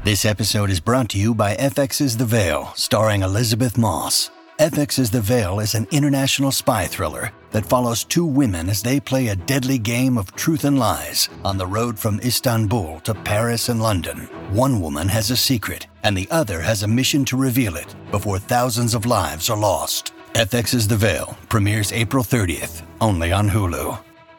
This episode is brought to you by FX's The Veil, starring Elizabeth Moss. FX's The Veil is an international spy thriller that follows two women as they play a deadly game of truth and lies on the road from Istanbul to Paris and London. One woman has a secret, and the other has a mission to reveal it before thousands of lives are lost. FX's The Veil premieres April 30th, only on Hulu.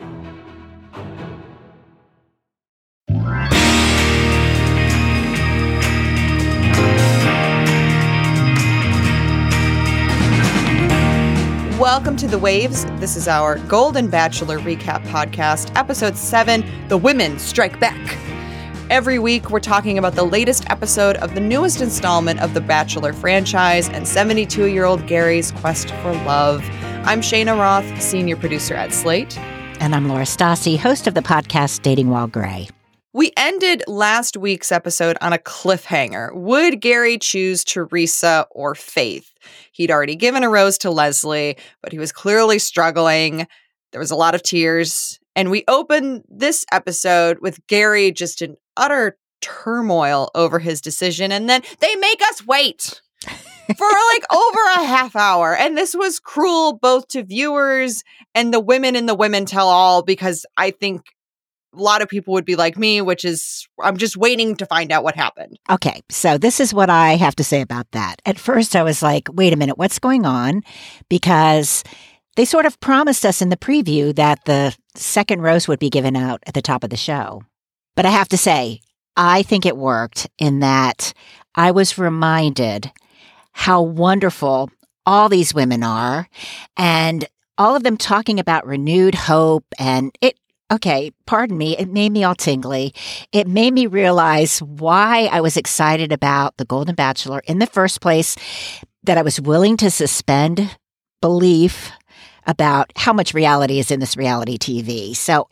Welcome to The Waves. This is our Golden Bachelor recap podcast, episode 7, The Women Strike Back. Every week, we're talking about the latest episode of the newest installment of the Bachelor franchise and 72-year-old Gary's quest for love. I'm Shayna Roth, senior producer at Slate. And I'm Laura Stassi, host of the podcast Dating While Gray. We ended last week's episode on a cliffhanger. Would Gary choose Teresa or Faith? He'd already given a rose to Leslie, but he was clearly struggling. There was a lot of tears. And we opened this episode with Gary just in utter turmoil over his decision. And then they make us wait for like over a half hour. And this was cruel both to viewers and the women in the Women Tell All, because I think a lot of people would be like me, which is, I'm just waiting to find out what happened. Okay, so this is what I have to say about that. At first, I was like, wait a minute, what's going on? Because they sort of promised us in the preview that the second rose would be given out at the top of the show. But I have to say, I think it worked in that I was reminded how wonderful all these women are, and all of them talking about renewed hope, and okay, pardon me, it made me all tingly. It made me realize why I was excited about The Golden Bachelor in the first place, that I was willing to suspend belief about how much reality is in this reality TV. So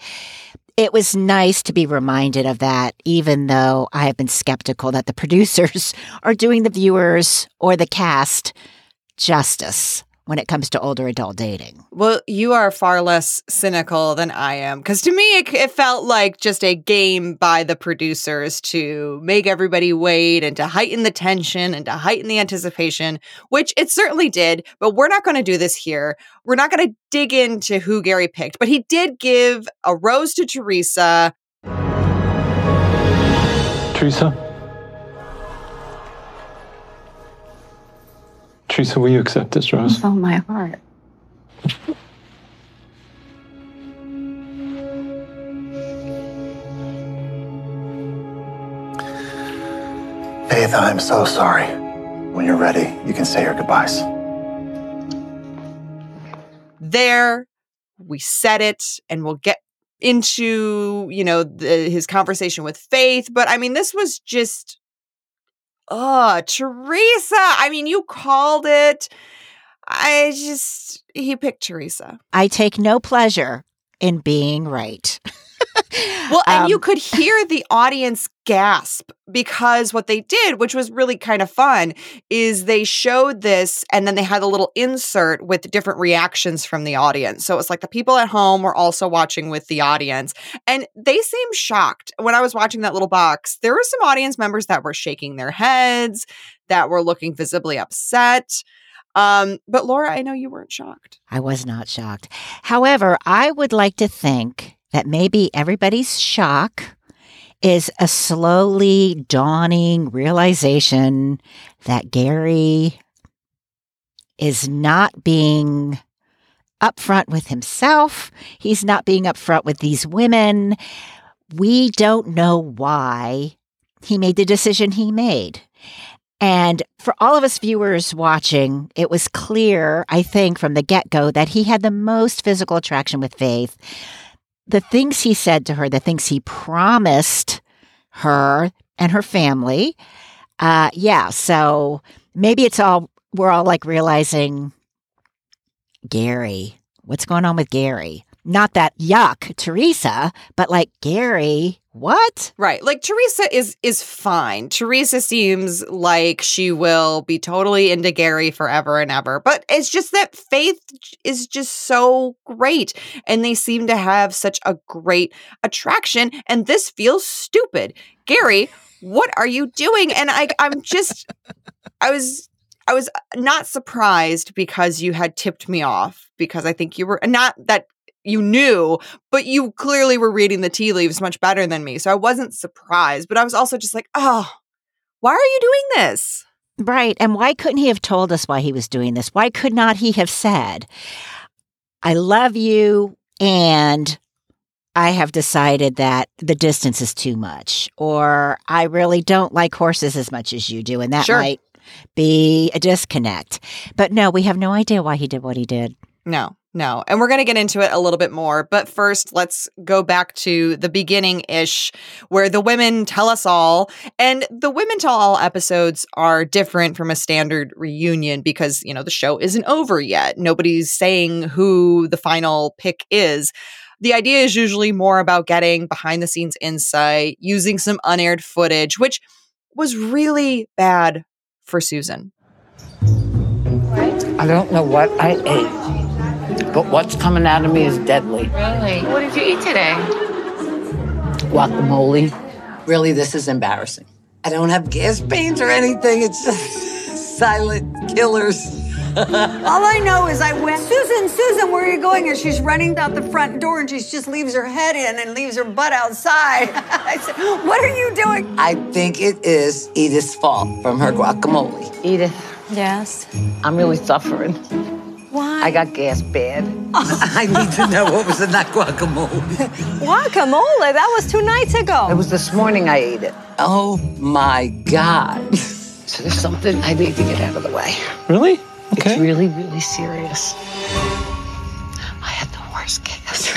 it was nice to be reminded of that, even though I have been skeptical that the producers are doing the viewers or the cast justice when it comes to older adult dating. Well, you are far less cynical than I am, because to me, it felt like just a game by the producers to make everybody wait and to heighten the tension and to heighten the anticipation, which it certainly did. But we're not going to do this here. We're not going to dig into who Gary picked, but he did give a rose to Teresa. Teresa, will you accept this rose? With all my heart. Faith, I'm so sorry. When you're ready, you can say your goodbyes. There, we said it, and we'll get into, his conversation with Faith. But I mean, this was just... Oh, Teresa. I mean, you called it. He picked Teresa. I take no pleasure in being right. Well, and you could hear the audience gasp, because what they did, which was really kind of fun, is they showed this and then they had a little insert with different reactions from the audience. So it was like the people at home were also watching with the audience, and they seemed shocked. When I was watching that little box, there were some audience members that were shaking their heads, that were looking visibly upset. But Laura, I know you weren't shocked. I was not shocked. However, I would like to think that maybe everybody's shock is a slowly dawning realization that Gary is not being upfront with himself. He's not being upfront with these women. We don't know why he made the decision he made. And for all of us viewers watching, it was clear, I think, from the get-go that he had the most physical attraction with Faith. The things he said to her, the things he promised her and her family. So maybe we're all like realizing, Gary, what's going on with Gary? Not that yuck, Teresa, but like Gary, what? Right. Like Teresa is fine. Teresa seems like she will be totally into Gary forever and ever. But it's just that Faith is just so great. And they seem to have such a great attraction. And this feels stupid. Gary, what are you doing? And I was not surprised because you had tipped me off, because I think you were, not that you knew, but you clearly were reading the tea leaves much better than me. So I wasn't surprised, but I was also just like, oh, why are you doing this? Right. And why couldn't he have told us why he was doing this? Why could not he have said, I love you, and I have decided that the distance is too much, or I really don't like horses as much as you do, and that might be a disconnect. But no, we have no idea why he did what he did. No. And we're going to get into it a little bit more. But first, let's go back to the beginning-ish, where the women tell us all. And the Women Tell All episodes are different from a standard reunion because, the show isn't over yet. Nobody's saying who the final pick is. The idea is usually more about getting behind-the-scenes insight, using some unaired footage, which was really bad for Susan. I don't know what I ate, but what's coming out of me is deadly. Really? What did you eat today? Guacamole. Really, this is embarrassing. I don't have gas pains or anything. It's just silent killers. All I know is I went, Susan, where are you going? And she's running out the front door and she just leaves her head in and leaves her butt outside. I said, what are you doing? I think it is Edith's fault from her guacamole. Edith. Yes? I'm really suffering. Why? I got gas bad. I need to know what was in that guacamole. Guacamole? That was 2 nights ago. It was this morning I ate it. Oh, my God. So there's something I need to get out of the way. Really? Okay. It's really, really serious. I had the worst gas.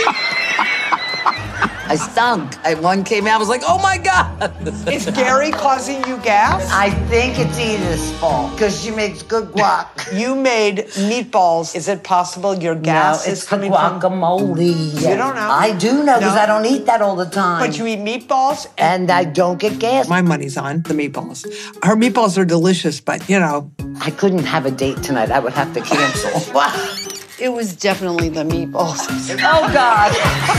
I stunk. One came out, I was like, oh my God. Is Gary causing you gas? I think it's Edith's fault, because she makes good guac. You made meatballs. Is it possible your gas is coming from guacamole? You don't know? I do know, because I don't eat that all the time. But you eat meatballs? And I don't get gas. My money's on the meatballs. Her meatballs are delicious, but, I couldn't have a date tonight. I would have to cancel. It was definitely the meatballs. Oh, God.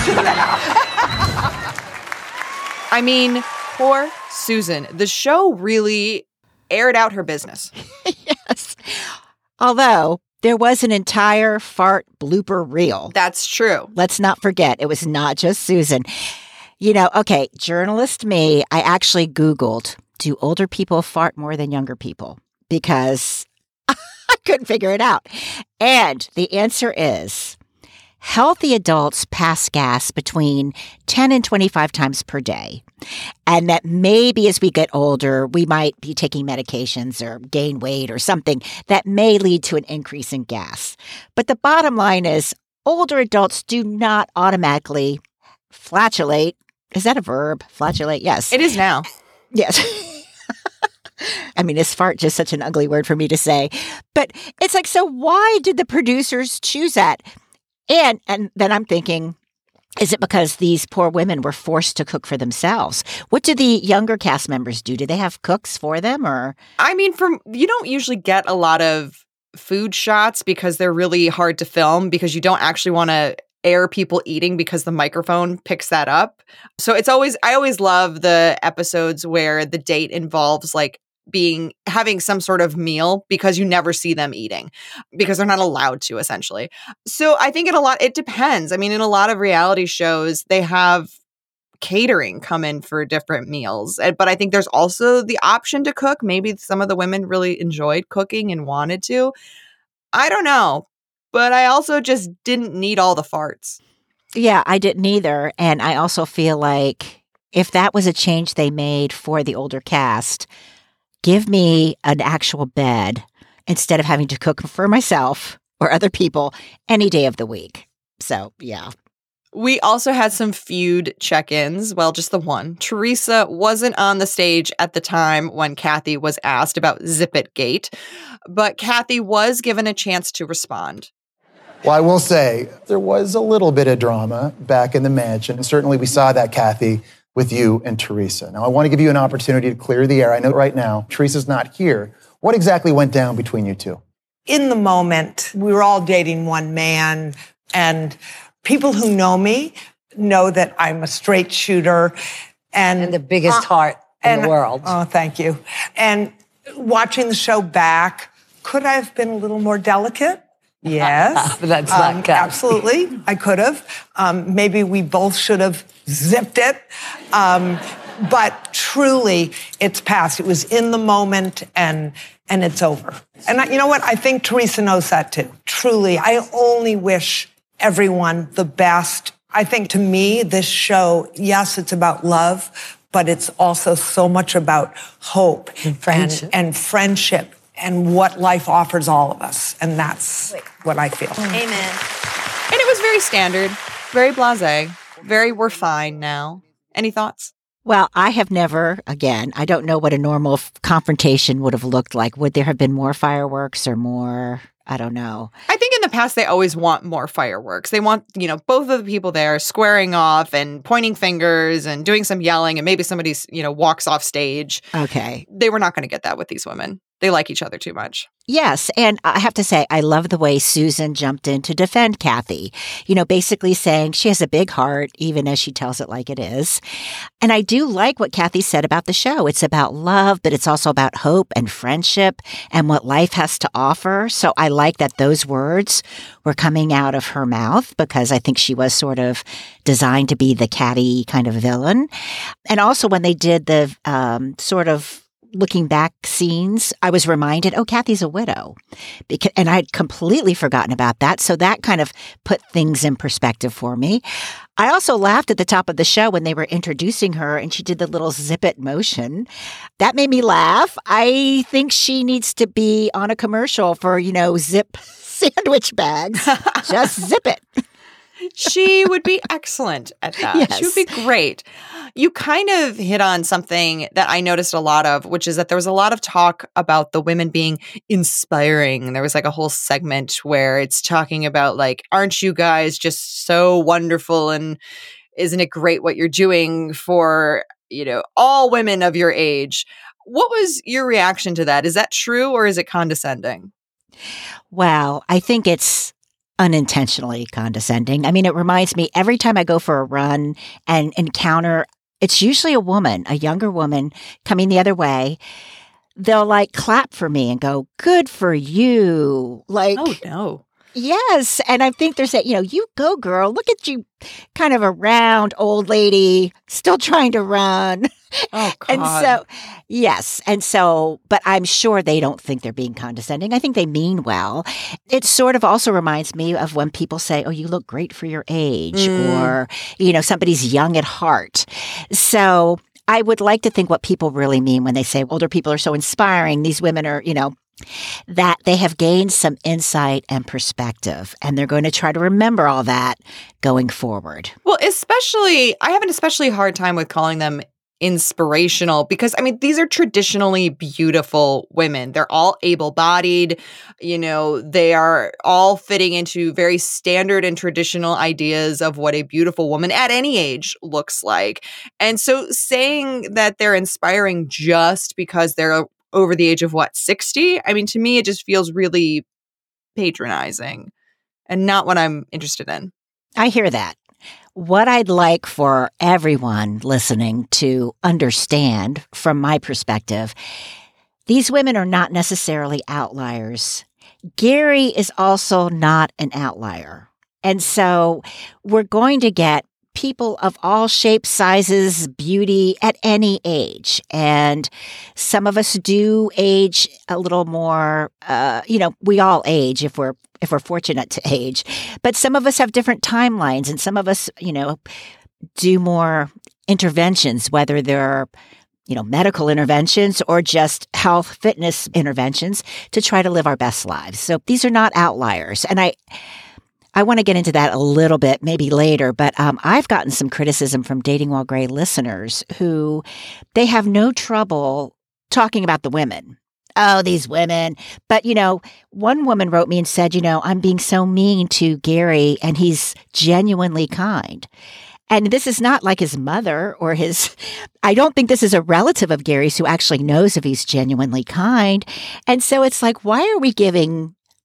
I mean, poor Susan. The show really aired out her business. Yes. Although there was an entire fart blooper reel. That's true. Let's not forget, it was not just Susan. Okay, journalist me, I actually Googled, do older people fart more than younger people? Because I couldn't figure it out. And the answer is, healthy adults pass gas between 10 and 25 times per day. And that maybe as we get older, we might be taking medications or gain weight or something that may lead to an increase in gas. But the bottom line is, older adults do not automatically flatulate. Is that a verb? Flatulate? Yes. It is now. Yes. I mean, is fart just such an ugly word for me to say? But it's like, so why did the producers choose that? And then I'm thinking, is it because these poor women were forced to cook for themselves? What do the younger cast members do? Do they have cooks for them, or? I mean, you don't usually get a lot of food shots because they're really hard to film, because you don't actually want to air people eating because the microphone picks that up. So I always love the episodes where the date involves having some sort of meal, because you never see them eating because they're not allowed to, essentially. So I think it depends. I mean, in a lot of reality shows, they have catering come in for different meals. But I think there's also the option to cook. Maybe some of the women really enjoyed cooking and wanted to. I don't know. But I also just didn't need all the farts. Yeah, I didn't either. And I also feel like if that was a change they made for the older cast, give me an actual bed instead of having to cook for myself or other people any day of the week. So, yeah. We also had some feud check-ins. Well, just the one. Teresa wasn't on the stage at the time when Kathy was asked about Zip It Gate, but Kathy was given a chance to respond. Well, I will say there was a little bit of drama back in the mansion. And certainly we saw that, Kathy, with you and Teresa. Now, I want to give you an opportunity to clear the air. I know right now Teresa's not here. What exactly went down between you two? In the moment, we were all dating one man, and people who know me know that I'm a straight shooter. And the biggest heart. in the world. Oh, thank you. And watching the show back, could I have been a little more delicate? Yes. That's not good. Absolutely. I could have. Maybe we both should have zipped it. But truly, it's past. It was in the moment, and it's over. And you know what? I think Teresa knows that too. Truly, I only wish everyone the best. I think to me, this show, yes, it's about love, but it's also so much about hope and friendship and what life offers all of us. And that's what I feel. Amen. And it was very standard, very blasé, very we're fine now. Any thoughts? Well, I have never, again, I don't know what a normal confrontation would have looked like. Would there have been more fireworks or more? I don't know. I think in the past, they always want more fireworks. They want, both of the people there squaring off and pointing fingers and doing some yelling, and maybe somebody, walks off stage. Okay. They were not going to get that with these women. They like each other too much. Yes. And I have to say, I love the way Susan jumped in to defend Kathy, basically saying she has a big heart, even as she tells it like it is. And I do like what Kathy said about the show. It's about love, but it's also about hope and friendship and what life has to offer. So I like that those words were coming out of her mouth, because I think she was sort of designed to be the catty kind of villain. And also when they did the sort of looking back scenes, I was reminded, Kathy's a widow. And I'd completely forgotten about that. So that kind of put things in perspective for me. I also laughed at the top of the show when they were introducing her and she did the little zip it motion. That made me laugh. I think she needs to be on a commercial for, zip sandwich bags. Just zip it. She would be excellent at that. Yes. She would be great. You kind of hit on something that I noticed a lot of, which is that there was a lot of talk about the women being inspiring. There was like a whole segment where it's talking about aren't you guys just so wonderful, and isn't it great what you're doing for, all women of your age? What was your reaction to that? Is that true, or is it condescending? Well, I think it's unintentionally condescending. I mean, it reminds me every time I go for a run and encounter, it's usually a woman, a younger woman coming the other way. They'll clap for me and go, "Good for you." Oh no. Yes. And I think they're saying, you go, girl. Look at you, kind of a round old lady still trying to run. Oh, God. And so, yes. And so, but I'm sure they don't think they're being condescending. I think they mean well. It sort of also reminds me of when people say, "Oh, you look great for your age," or, somebody's young at heart. So I would like to think what people really mean when they say older people are so inspiring. These women are, that they have gained some insight and perspective, and they're going to try to remember all that going forward. Well, I have an especially hard time with calling them inspirational, because these are traditionally beautiful women. They're all able-bodied. They are all fitting into very standard and traditional ideas of what a beautiful woman at any age looks like. And so saying that they're inspiring just because they're over the age of 60? To me, it just feels really patronizing and not what I'm interested in. I hear that. What I'd like for everyone listening to understand from my perspective, these women are not necessarily outliers. Gary is also not an outlier. And so we're going to get people of all shapes, sizes, beauty at any age. And some of us do age a little more, we all age if we're fortunate to age. But some of us have different timelines, and some of us, do more interventions, whether they're medical interventions or just health fitness interventions to try to live our best lives. So these are not outliers. And I want to get into that a little bit, maybe later, but I've gotten some criticism from Dating While Gray listeners who they have no trouble talking about the women. Oh, these women. But, one woman wrote me and said, I'm being so mean to Gary and he's genuinely kind. And this is not like his mother or I don't think this is a relative of Gary's who actually knows if he's genuinely kind. And so it's like, why are we giving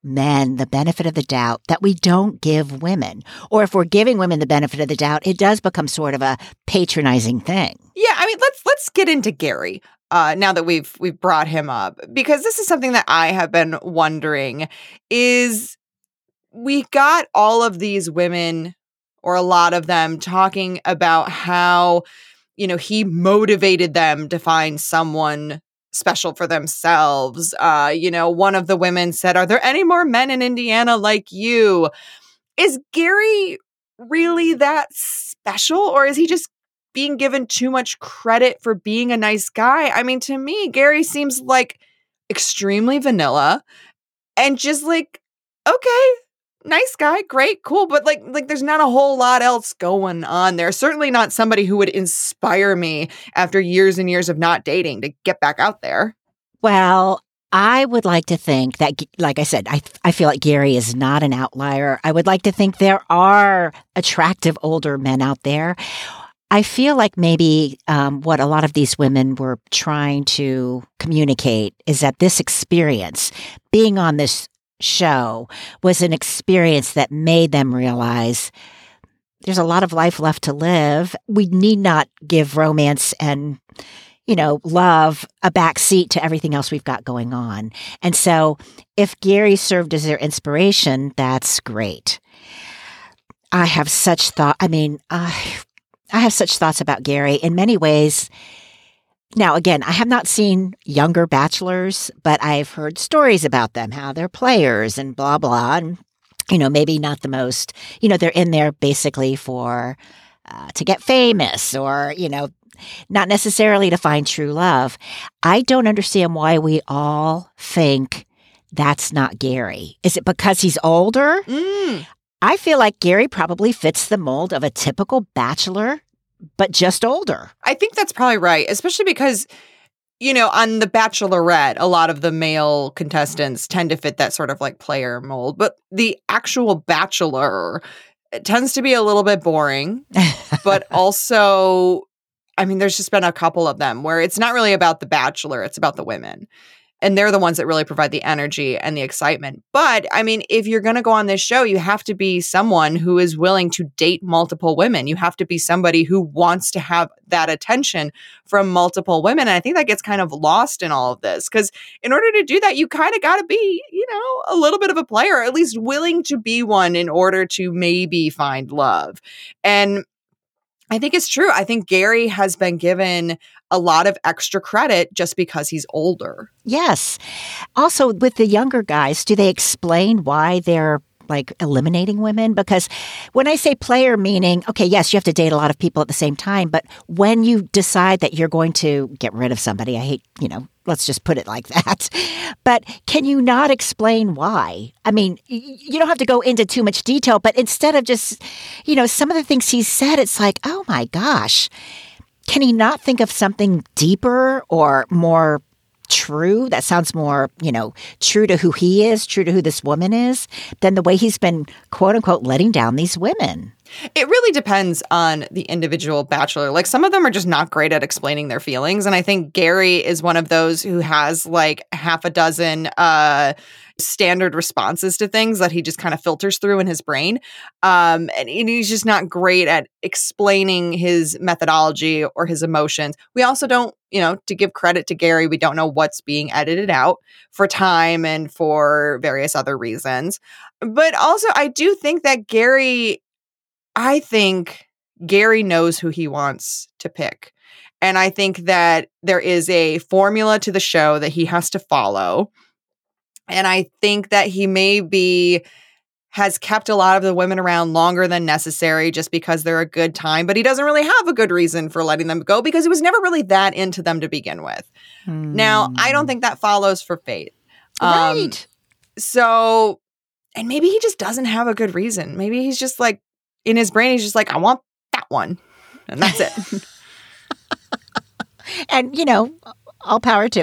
men the benefit of the doubt that we don't give women. Or if we're giving women the benefit of the doubt, it does become sort of a patronizing thing. Yeah, I mean, let's get into Gary. Now that we've brought him up, because this is something that I have been wondering, is we got all of these women, or a lot of them, talking about how, he motivated them to find someone special for themselves. One of the women said, "Are there any more men in Indiana like you?" Is Gary really that special, or is he just being given too much credit for being a nice guy? I mean, to me, Gary seems like extremely vanilla and just like, okay, nice guy, great, cool, but like there's not a whole lot else going on there. Certainly not somebody who would inspire me after years and years of not dating to get back out there. Well, I would like to think that, like I said, I feel like Gary is not an outlier. I would like to think there are attractive older men out there. I feel like maybe what a lot of these women were trying to communicate is that this experience, being on this show, was an experience that made them realize there's a lot of life left to live. We need not give romance and, love a backseat to everything else we've got going on. And so if Gary served as their inspiration, that's great. I have such thoughts about Gary in many ways. Now, again, I have not seen younger bachelors, but I've heard stories about them, how they're players and blah, blah. And, maybe not the most, they're in there basically for, to get famous or, not necessarily to find true love. I don't understand why we all think that's not Gary. Is it because he's older? I feel like Gary probably fits the mold of a typical bachelor, but just older. I think that's probably right, especially because, on The Bachelorette, a lot of the male contestants tend to fit that sort of like player mold, but the actual bachelor tends to be a little bit boring, but also, there's just been a couple of them where it's not really about the bachelor, it's about the women. And they're the ones that really provide the energy and the excitement. But, if you're going to go on this show, you have to be someone who is willing to date multiple women. You have to be somebody who wants to have that attention from multiple women. And I think that gets kind of lost in all of this. Because in order to do that, you kind of got to be, a little bit of a player, or at least willing to be one in order to maybe find love. And I think it's true. I think Gary has been given a lot of extra credit just because he's older. Yes. Also, with the younger guys, do they explain why they're like eliminating women? Because when I say player, meaning, okay, yes, you have to date a lot of people at the same time, but when you decide that you're going to get rid of somebody, I hate, let's just put it like that. But can you not explain why? You don't have to go into too much detail, but instead of just, some of the things he said, it's like, oh my gosh, can he not think of something deeper or more true that sounds more, true to who he is, true to who this woman is, than the way he's been, quote unquote, letting down these women? It really depends on the individual bachelor. Like, some of them are just not great at explaining their feelings. And I think Gary is one of those who has like half a dozen standard responses to things that he just kind of filters through in his brain. And he's just not great at explaining his methodology or his emotions. We also don't, to give credit to Gary, we don't know what's being edited out for time and for various other reasons. But also, I do think that Gary knows who he wants to pick. And I think that there is a formula to the show that he has to follow. And I think that he maybe has kept a lot of the women around longer than necessary just because they're a good time, but he doesn't really have a good reason for letting them go because he was never really that into them to begin with. Now, I don't think that follows for Faith. Right. So, and maybe he just doesn't have a good reason. Maybe he's just like, in his brain, he's just like, I want that one. And that's it. And, all power to him.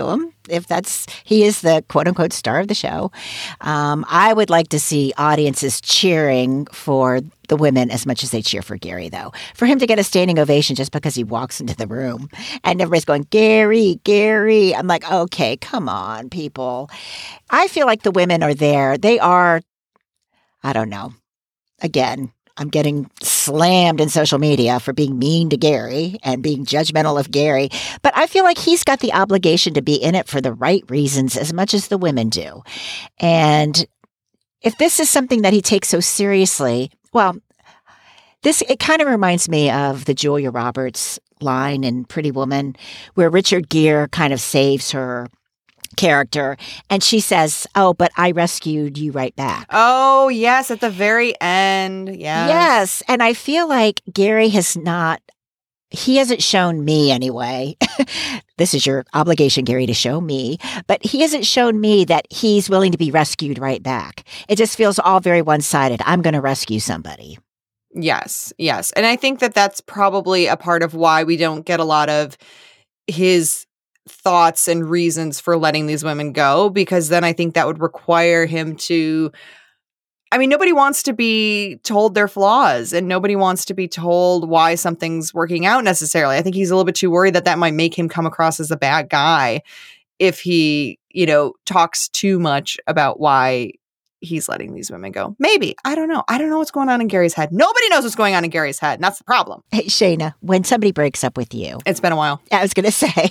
he is the quote unquote star of the show. I would like to see audiences cheering for the women as much as they cheer for Gary, though. For him to get a standing ovation just because he walks into the room and everybody's going, Gary, Gary. I'm like, okay, come on, people. I feel like the women are there. They are, I don't know. Again, I'm getting slammed in social media for being mean to Gary and being judgmental of Gary. But I feel like he's got the obligation to be in it for the right reasons as much as the women do. And if this is something that he takes so seriously, well, it kind of reminds me of the Julia Roberts line in Pretty Woman, where Richard Gere kind of saves her character and she says, oh, but I rescued you right back. Oh, yes, at the very end. Yes. Yes. And I feel like Gary he hasn't shown me anyway. This is your obligation, Gary, to show me. But he hasn't shown me that he's willing to be rescued right back. It just feels all very one-sided. I'm going to rescue somebody. Yes, yes. And I think that that's probably a part of why we don't get a lot of his thoughts and reasons for letting these women go, because then I think that would require him to, I mean, nobody wants to be told their flaws and nobody wants to be told why something's working out necessarily. I think he's a little bit too worried that might make him come across as a bad guy if he, talks too much about why he's letting these women go. Maybe. I don't know. I don't know what's going on in Gary's head. Nobody knows what's going on in Gary's head. And that's the problem. Hey, Shayna, when somebody breaks up with you. It's been a while. I was going to say.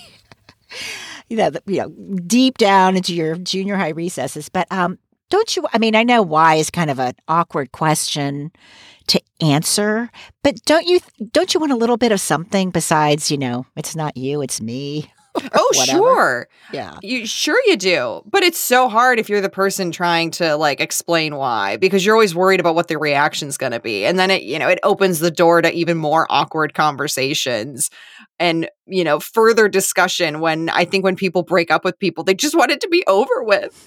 Deep down into your junior high recesses. But don't you, I mean, I know why is kind of an awkward question to answer, but don't you want a little bit of something besides, it's not you, it's me? Oh, sure. Yeah. You do. But it's so hard if you're the person trying to explain why, because you're always worried about what the reaction's going to be. And then it opens the door to even more awkward conversations and, further discussion when people break up with people, they just want it to be over with.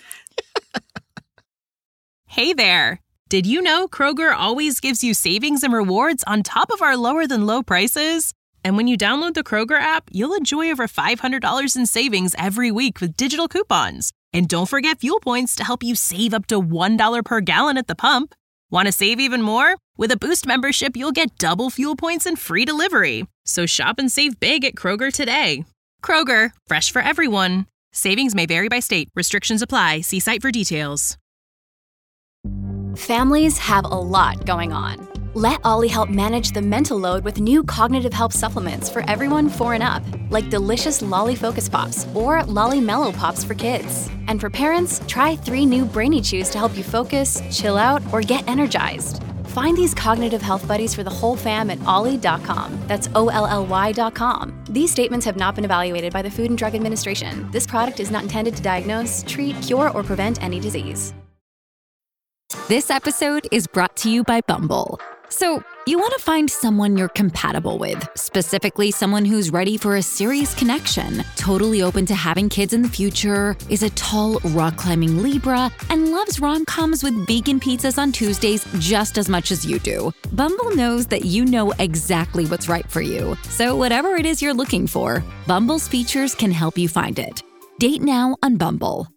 Hey there. Did you know Kroger always gives you savings and rewards on top of our lower than low prices? And when you download the Kroger app, you'll enjoy over $500 in savings every week with digital coupons. And don't forget fuel points to help you save up to $1 per gallon at the pump. Want to save even more? With a Boost membership, you'll get double fuel points and free delivery. So shop and save big at Kroger today. Kroger, fresh for everyone. Savings may vary by state. Restrictions apply. See site for details. Families have a lot going on. Let Ollie help manage the mental load with new cognitive help supplements for everyone 4 and up, like delicious Lolly Focus Pops or Lolly Mellow Pops for kids. And for parents, try 3 new Brainy Chews to help you focus, chill out, or get energized. Find these cognitive health buddies for the whole fam at ollie.com. That's OLLY.com. These statements have not been evaluated by the Food and Drug Administration. This product is not intended to diagnose, treat, cure, or prevent any disease. This episode is brought to you by Bumble. So, you want to find someone you're compatible with, specifically someone who's ready for a serious connection, totally open to having kids in the future, is a tall, rock-climbing Libra, and loves rom-coms with vegan pizzas on Tuesdays just as much as you do. Bumble knows that you know exactly what's right for you. So whatever it is you're looking for, Bumble's features can help you find it. Date now on Bumble.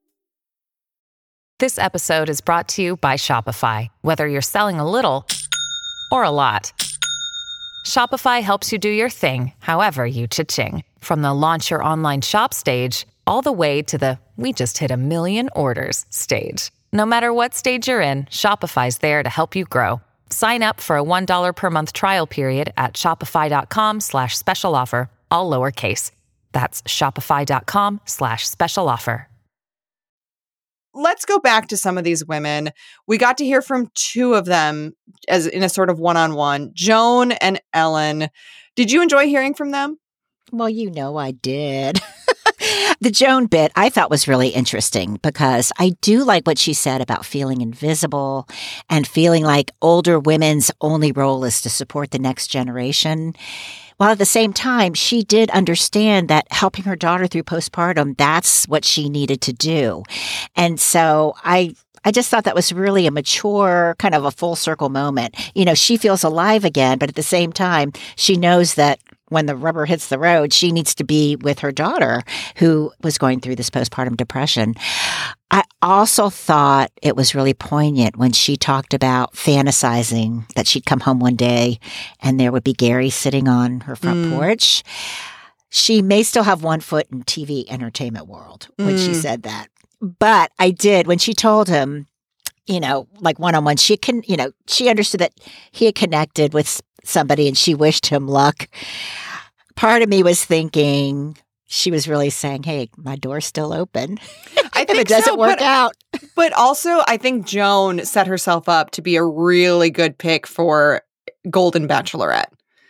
This episode is brought to you by Shopify. Whether you're selling a little or a lot, Shopify helps you do your thing, however you cha-ching. From the launch your online shop stage, all the way to the we just hit 1 million orders stage. No matter what stage you're in, Shopify's there to help you grow. Sign up for a $1 per month trial period at shopify.com/special offer, all lowercase. That's shopify.com/special offer. Let's go back to some of these women. We got to hear from 2 of them as in a sort of one-on-one, Joan and Ellen. Did you enjoy hearing from them? Well, I did. The Joan bit I thought was really interesting because I do like what she said about feeling invisible and feeling like older women's only role is to support the next generation. While at the same time, she did understand that helping her daughter through postpartum, that's what she needed to do. And so I just thought that was really a mature, kind of a full circle moment. She feels alive again, but at the same time, she knows that when the rubber hits the road, she needs to be with her daughter who was going through this postpartum depression. I also thought it was really poignant when she talked about fantasizing that she'd come home one day and there would be Gary sitting on her front porch. She may still have one foot in TV entertainment world when she said that. But I did, when she told him, like one-on-one, she understood that he had connected with somebody and she wished him luck. Part of me was thinking she was really saying, hey, my door's still open. I think it doesn't work out. But also, I think Joan set herself up to be a really good pick for Golden Bachelorette.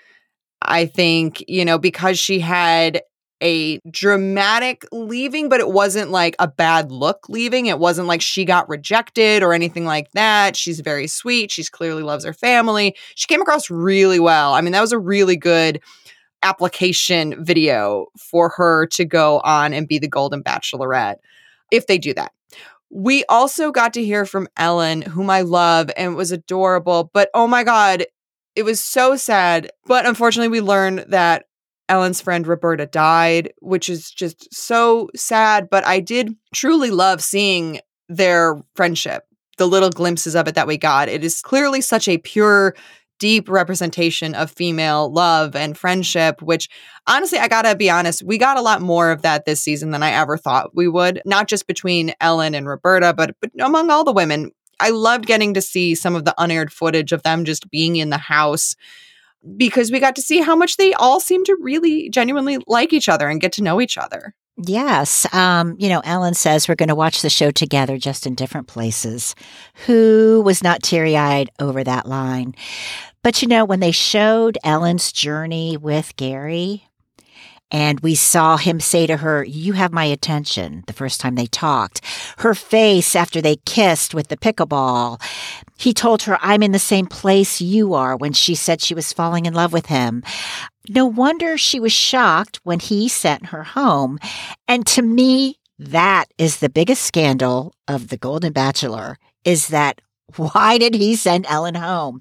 I think, because she had a dramatic leaving, but it wasn't like a bad look leaving. It wasn't like she got rejected or anything like that. She's very sweet. She's clearly loves her family. She came across really well. I mean, that was a really good application video for her to go on and be the Golden Bachelorette, if they do that. We also got to hear from Ellen, whom I love, and it was adorable. But oh my God, it was so sad. But unfortunately, we learned that Ellen's friend Roberta died, which is just so sad. But I did truly love seeing their friendship, the little glimpses of it that we got. It is clearly such a pure, deep representation of female love and friendship, which honestly, I gotta be honest, we got a lot more of that this season than I ever thought we would. Not just between Ellen and Roberta, but among all the women. I loved getting to see some of the unaired footage of them just being in the house, because we got to see how much they all seem to really genuinely like each other and get to know each other. Yes. Ellen says we're going to watch the show together, just in different places. Who was not teary-eyed over that line? But, when they showed Ellen's journey with Gary, and we saw him say to her, you have my attention, the first time they talked. Her face after they kissed with the pickleball. He told her, I'm in the same place you are, when she said she was falling in love with him. No wonder she was shocked when he sent her home. And to me, that is the biggest scandal of The Golden Bachelor, is that why did he send Ellen home?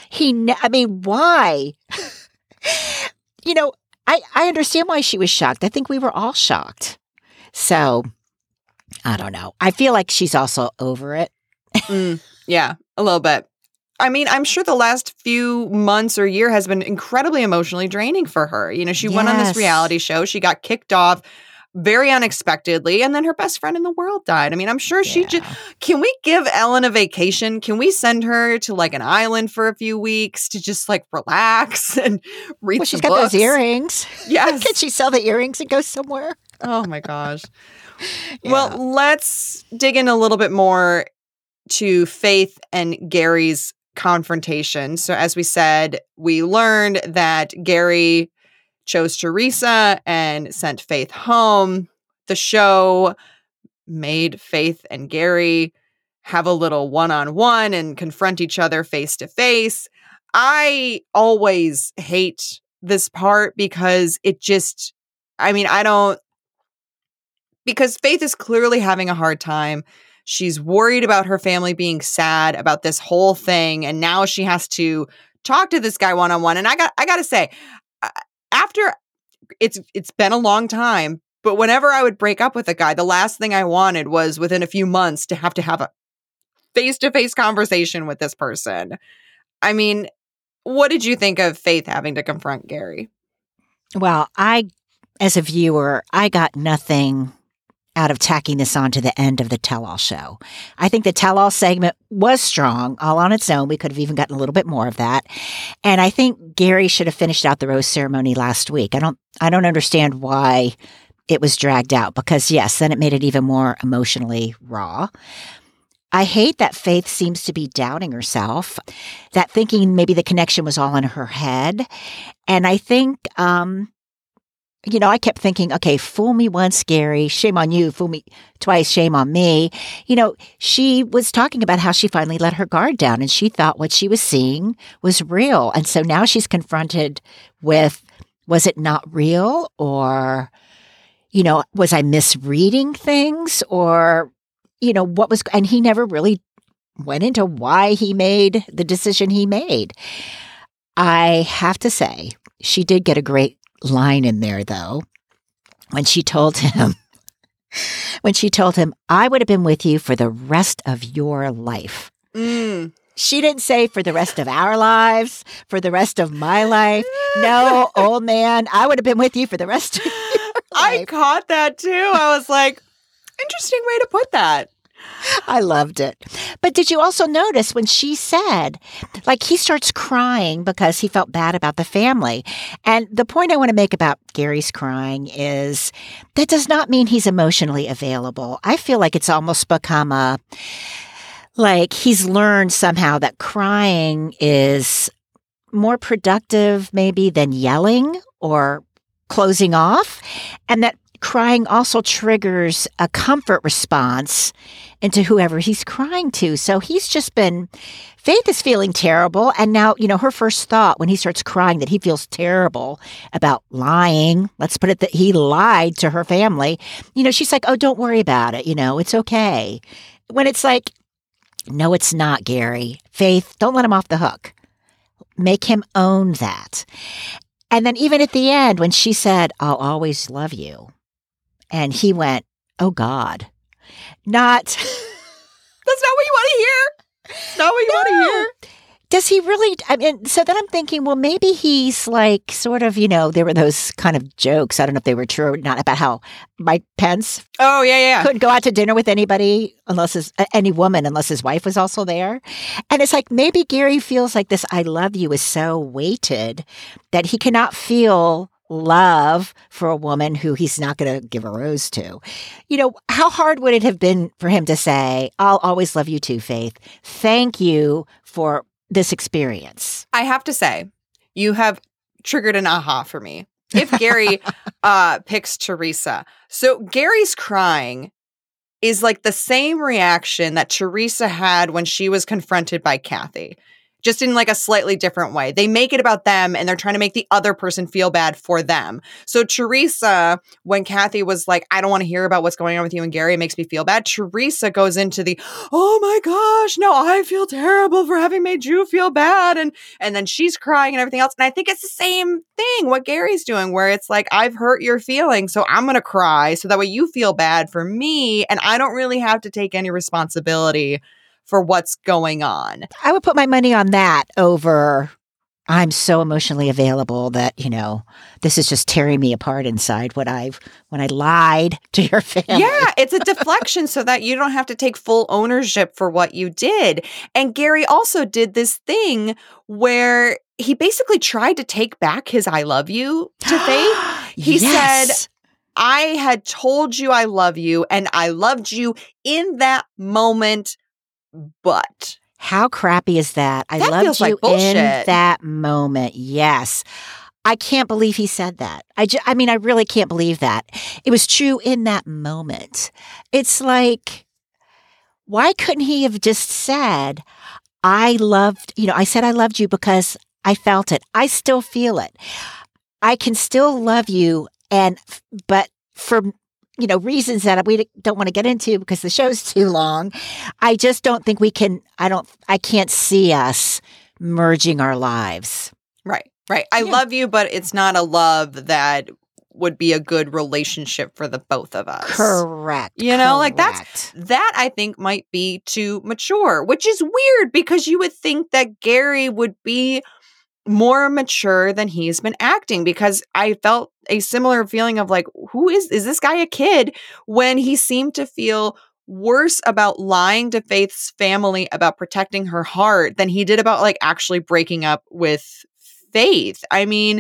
Why? I understand why she was shocked. I think we were all shocked. So, I don't know. I feel like she's also over it. Yeah, a little bit. I mean, I'm sure the last few months or year has been incredibly emotionally draining for her. She went on this reality show. She got kicked off very unexpectedly, and then her best friend in the world died. I mean, I'm sure she just... Can we give Ellen a vacation? Can we send her to like an island for a few weeks to just like relax and read she's got those earrings. Yes. Can she sell the earrings and go somewhere? Oh my gosh. Well, let's dig in a little bit more to Faith and Gary's confrontation. So as we said, we learned that Gary chose Teresa and sent Faith home. The show made Faith and Gary have a little one-on-one and confront each other face to face. I always hate this part because because Faith is clearly having a hard time. She's worried about her family being sad about this whole thing. And now she has to talk to this guy one-on-one. And I got to say, after it's been a long time, but whenever I would break up with a guy, the last thing I wanted was within a few months to have a face-to-face conversation with this person. I mean, what did you think of Faith having to confront Gary? Well, as a viewer, I got nothing out of tacking this on to the end of the tell-all show. I think the tell-all segment was strong all on its own. We could have even gotten a little bit more of that. And I think Gary should have finished out the rose ceremony last week. I don't understand why it was dragged out, because yes, then it made it even more emotionally raw. I hate that Faith seems to be doubting herself, that thinking maybe the connection was all in her head. And I think, I kept thinking, okay, fool me once, Gary, shame on you. Fool me twice, shame on me. She was talking about how she finally let her guard down and she thought what she was seeing was real. And so now she's confronted with, was it not real? Or, was I misreading things? Or, and he never really went into why he made the decision he made. I have to say, she did get a great line in there, though, when she told him, I would have been with you for the rest of your life. She didn't say for the rest of our lives, for the rest of my life. No, old man, I would have been with you for the rest of your life. I caught that too. I was like, interesting way to put that. I loved it. But did you also notice when she said, like, he starts crying because he felt bad about the family. And the point I want to make about Gary's crying is that does not mean he's emotionally available. I feel like it's almost become like he's learned somehow that crying is more productive maybe than yelling or closing off, and that crying also triggers a comfort response into whoever he's crying to. So he's just been, Faith is feeling terrible. And now, her first thought when he starts crying that he feels terrible about lying, let's put it that he lied to her family, she's like, oh, don't worry about it. It's okay. When it's like, no, it's not, Gary. Faith, don't let him off the hook. Make him own that. And then even at the end, when she said, I'll always love you. And he went, oh, God. That's not what you want to hear. Not what you want to hear. Does he really? I mean, so then I'm thinking, well, maybe he's like sort of, there were those kind of jokes. I don't know if they were true or not about how Mike Pence. Oh, yeah. Couldn't go out to dinner with anybody any woman unless his wife was also there. And it's like maybe Gary feels like this I love you is so weighted that he cannot feel love for a woman who he's not going to give a rose to. How hard would it have been for him to say, I'll always love you too, Faith. Thank you for this experience. I have to say, you have triggered an aha for me. If Gary picks Teresa. So Gary's crying is like the same reaction that Teresa had when she was confronted by Kathy. Just in like a slightly different way. They make it about them and they're trying to make the other person feel bad for them. So Teresa, when Kathy was like, I don't want to hear about what's going on with you and Gary, it makes me feel bad. Teresa goes into the, oh my gosh, no, I feel terrible for having made you feel bad. And then she's crying and everything else. And I think it's the same thing, what Gary's doing, where it's like, I've hurt your feelings, so I'm going to cry so that way you feel bad for me. And I don't really have to take any responsibility for what's going on. I would put my money on that over I'm so emotionally available that, this is just tearing me apart inside when I lied to your family. Yeah, it's a deflection so that you don't have to take full ownership for what you did. And Gary also did this thing where he basically tried to take back his I love you to Faith. He said, I had told you I love you and I loved you in that moment. But how crappy is that? I loved you in that moment. Yes. I can't believe he said that. I really can't believe that. It was true in that moment. It's like, why couldn't he have just said, I said I loved you because I felt it. I still feel it. I can still love you. But for reasons that we don't want to get into because the show's too long. I just don't think we can, I can't see us merging our lives. Right. I love you, but it's not a love that would be a good relationship for the both of us. Correct. That I think might be too mature, which is weird because you would think that Gary would be more mature than he's been acting, because I felt a similar feeling of like, is this guy a kid, when he seemed to feel worse about lying to Faith's family about protecting her heart than he did about like actually breaking up with Faith. I mean,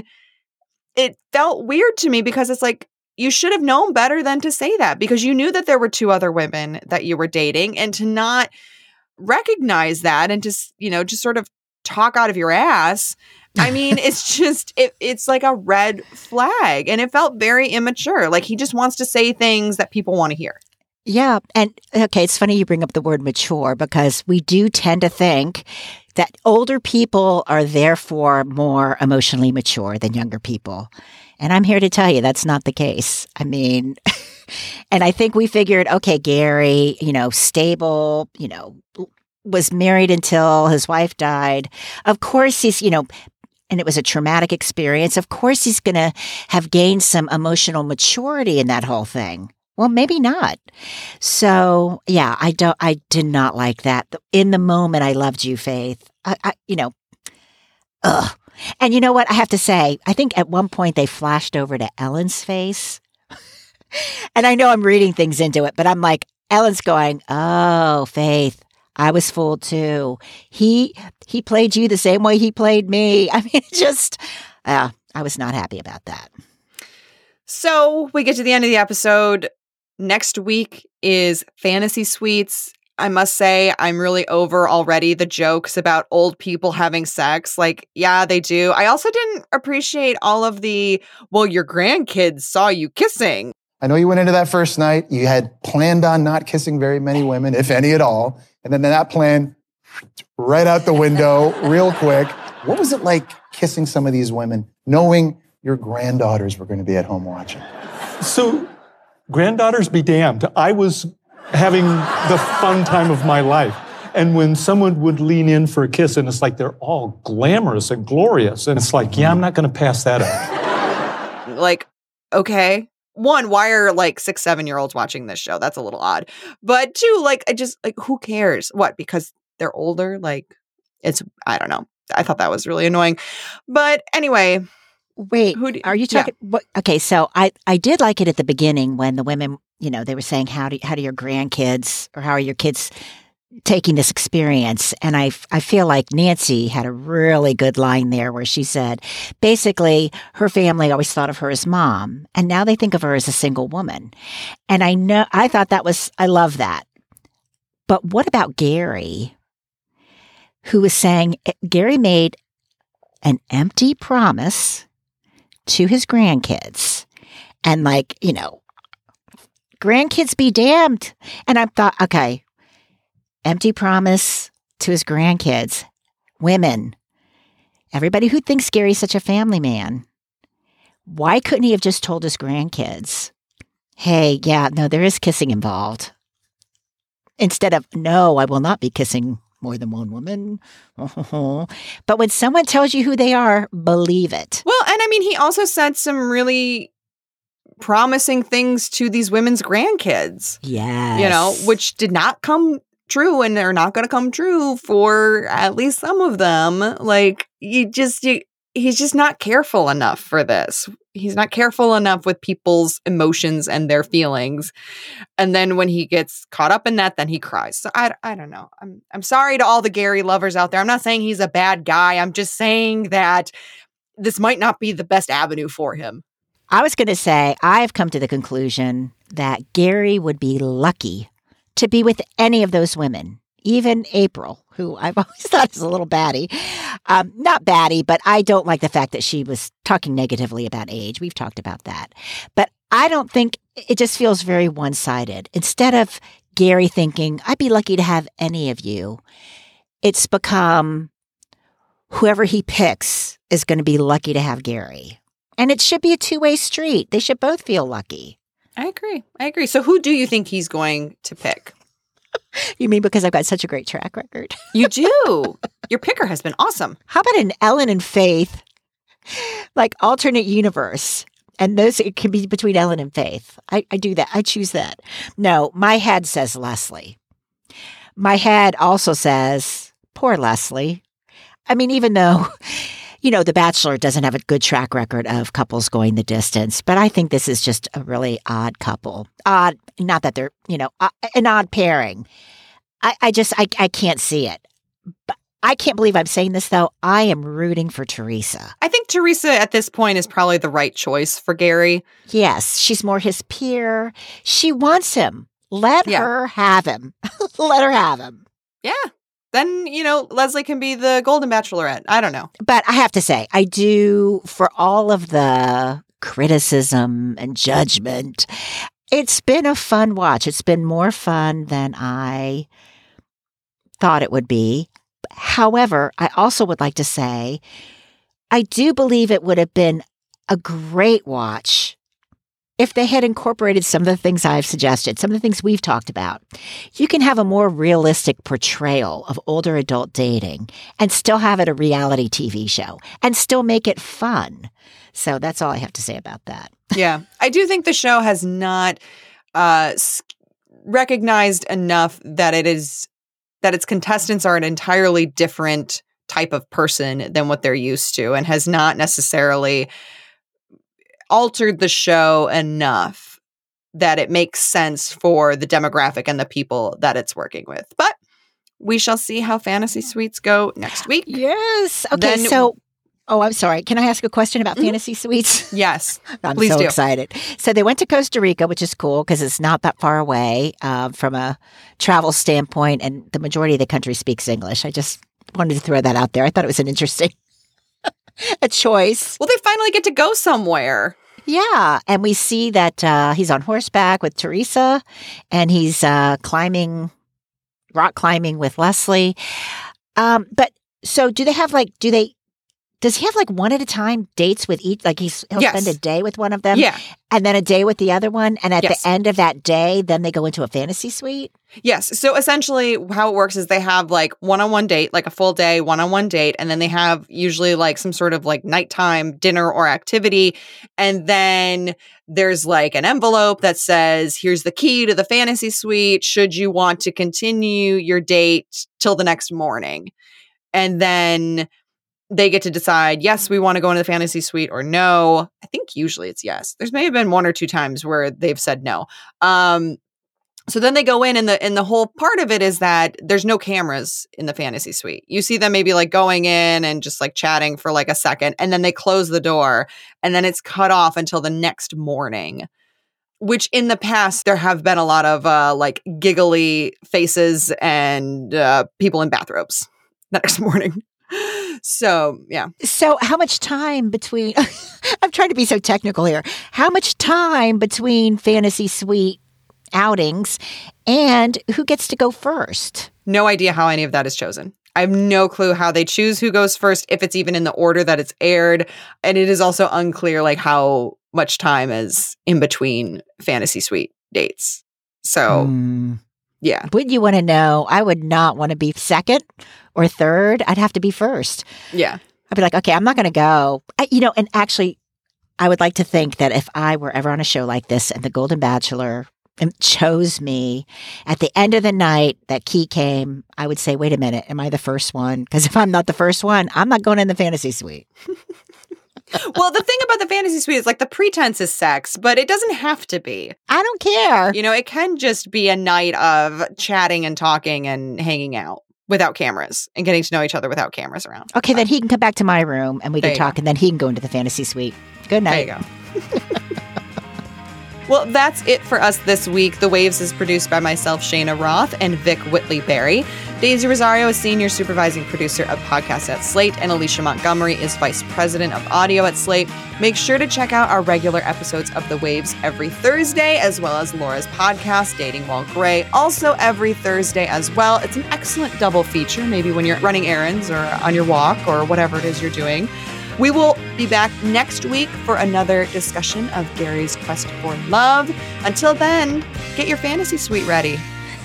it felt weird to me because it's like, you should have known better than to say that, because you knew that there were two other women that you were dating, and to not recognize that and to, just sort of talk out of your ass. I mean, it's just, it's like a red flag, and it felt very immature. Like he just wants to say things that people want to hear. Yeah. And okay, it's funny you bring up the word mature, because we do tend to think that older people are therefore more emotionally mature than younger people. And I'm here to tell you that's not the case. I mean, and I think we figured, okay, Gary, stable, was married until his wife died. Of course, he's, and it was a traumatic experience. Of course, he's going to have gained some emotional maturity in that whole thing. Well, maybe not. So, yeah, I did not like that. In the moment, I loved you, Faith. Ugh. And you know what? I have to say, I think at one point they flashed over to Ellen's face. And I know I'm reading things into it, but I'm like, Ellen's going, oh, Faith, I was fooled too. He played you the same way he played me. I mean, I was not happy about that. So we get to the end of the episode. Next week is Fantasy Suites. I must say, I'm really over already the jokes about old people having sex. Like, yeah, they do. I also didn't appreciate all of the, well, your grandkids saw you kissing. I know you went into that first night. You had planned on not kissing very many women, if any at all. And then that plan right out the window real quick. What was it like kissing some of these women, knowing your granddaughters were going to be at home watching? So, granddaughters be damned. I was having the fun time of my life. And when someone would lean in for a kiss, and it's like they're all glamorous and glorious, and it's like, yeah, I'm not going to pass that up. Like, okay. One, why are like 6, 7-year-olds watching this show? That's a little odd. But two, like, who cares? What? Because they're older? Like, I don't know. I thought that was really annoying. But anyway. Wait, are you talking? Yeah. Okay, so I did like it at the beginning when the women, they were saying, how do your grandkids, or how are your kids taking this experience? And I feel like Nancy had a really good line there where she said, basically, her family always thought of her as mom, and now they think of her as a single woman. And I thought I love that. But what about Gary, who was saying, Gary made an empty promise to his grandkids, and grandkids be damned. And I thought, okay, empty promise to his grandkids, women, everybody who thinks Gary's such a family man, why couldn't he have just told his grandkids, hey, yeah, no, there is kissing involved, instead of, no, I will not be kissing more than one woman. But when someone tells you who they are, believe it. Well, and I mean, he also said some really promising things to these women's grandkids. Yes. Which did not come true, and they're not going to come true for at least some of them. Like, he's just not careful enough for this. He's not careful enough with people's emotions and their feelings. And then when he gets caught up in that, then he cries. So I don't know. I'm sorry to all the Gary lovers out there. I'm not saying he's a bad guy. I'm just saying that this might not be the best avenue for him. I was going to say, I've come to the conclusion that Gary would be lucky to be with any of those women, even April, who I've always thought is a little baddie. Not baddie, but I don't like the fact that she was talking negatively about age. We've talked about that. But I don't think, it just feels very one-sided. Instead of Gary thinking, I'd be lucky to have any of you, it's become whoever he picks is going to be lucky to have Gary. And it should be a two-way street. They should both feel lucky. I agree. So who do you think he's going to pick? You mean because I've got such a great track record? You do. Your picker has been awesome. How about an Ellen and Faith, like alternate universe? And those, it can be between Ellen and Faith. I do that. I choose that. No, my head says Leslie. My head also says, poor Leslie. I mean, even though, The Bachelor doesn't have a good track record of couples going the distance, but I think this is just a really odd couple. Odd, not that they're, an odd pairing. I can't see it. But I can't believe I'm saying this, though. I am rooting for Teresa. I think Teresa at this point is probably the right choice for Gary. Yes, she's more his peer. She wants him. Let her have him. Let her have him. Yeah. Then, Leslie can be the Golden Bachelorette. I don't know. But I have to say, I do, for all of the criticism and judgment, it's been a fun watch. It's been more fun than I thought it would be. However, I also would like to say, I do believe it would have been a great watch if they had incorporated some of the things I've suggested, some of the things we've talked about, you can have a more realistic portrayal of older adult dating and still have it a reality TV show and still make it fun. So that's all I have to say about that. Yeah. I do think the show has not recognized enough that its contestants are an entirely different type of person than what they're used to, and has not necessarily altered the show enough that it makes sense for the demographic and the people that it's working with. But we shall see how Fantasy Suites go next week. Yes. Okay, I'm sorry. Can I ask a question about Fantasy Suites? Yes. I'm Please so do. excited. So they went to Costa Rica, which is cool because it's not that far away from a travel standpoint, and the majority of the country speaks English. I just wanted to throw that out there. I thought it was an interesting a choice. Well, they finally get to go somewhere. Yeah. And we see that he's on horseback with Teresa, and he's rock climbing with Leslie. But so does he have like one at a time dates with each? Like he'll spend a day with one of them, and then a day with the other one, and at the end of that day, then they go into a fantasy suite? Yes. So essentially how it works is they have like one-on-one date, like a full day one-on-one date, and then they have usually like some sort of like nighttime dinner or activity, and then there's like an envelope that says, here's the key to the fantasy suite should you want to continue your date till the next morning. And then they get to decide, yes, we want to go into the fantasy suite, or no. I think usually it's yes. There's may have been one or two times where they've said no. So then they go in, and the whole part of it is that there's no cameras in the fantasy suite. You see them maybe like going in and just like chatting for like a second, and then they close the door, and then it's cut off until the next morning. Which in the past, there have been a lot of like giggly faces and people in bathrobes the next morning. So, yeah. So how much time between, I'm trying to be so technical here. How much time between fantasy suite outings, and who gets to go first? No idea how any of that is chosen. I have no clue how they choose who goes first, if it's even in the order that it's aired. And it is also unclear like how much time is in between fantasy suite dates. So, yeah. Would you want to know? I would not want to be second or third. I'd have to be first. Yeah. I'd be like, okay, I'm not going to go. And actually, I would like to think that if I were ever on a show like this and the Golden Bachelor chose me at the end of the night, that key came, I would say, wait a minute, am I the first one? Because if I'm not the first one, I'm not going in the fantasy suite. Well, the thing about the fantasy suite is like the pretense is sex, but it doesn't have to be. I don't care. It can just be a night of chatting and talking and hanging out without cameras and getting to know each other without cameras around. Okay, then he can come back to my room and we can talk, and then he can go into the fantasy suite. Good night. There you go. Well, that's it for us this week. The Waves is produced by myself, Shayna Roth, and Vic Whitley-Berry. Daisy Rosario is Senior Supervising Producer of Podcasts at Slate, and Alicia Montgomery is Vice President of Audio at Slate. Make sure to check out our regular episodes of The Waves every Thursday, as well as Laura's podcast, Dating While Gray, also every Thursday as well. It's an excellent double feature, maybe when you're running errands or on your walk or whatever it is you're doing. We will be back next week for another discussion of Gary's quest for love. Until then, get your fantasy suite ready.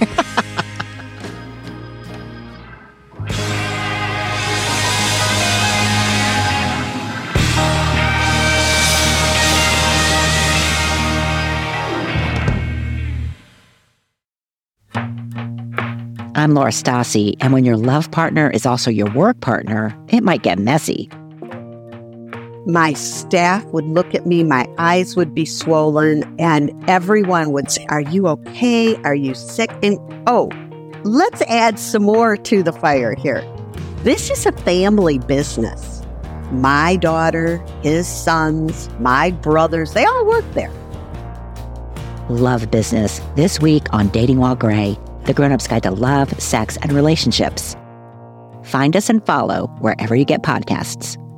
I'm Laura Stassi, and when your love partner is also your work partner, it might get messy. My staff would look at me, my eyes would be swollen, and everyone would say, "Are you okay? Are you sick?" And let's add some more to the fire here. This is a family business. My daughter, his sons, my brothers, they all work there. Love Business, this week on Dating While Gray, the grown-up's guide to love, sex, and relationships. Find us and follow wherever you get podcasts.